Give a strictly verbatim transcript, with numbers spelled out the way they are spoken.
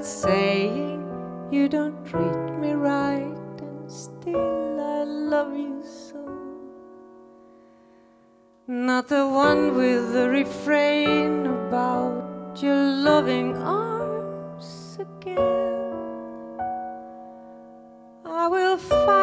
saying you don't treat me right, and still I love you so. Not the one with the refrain about your loving arms again. I will find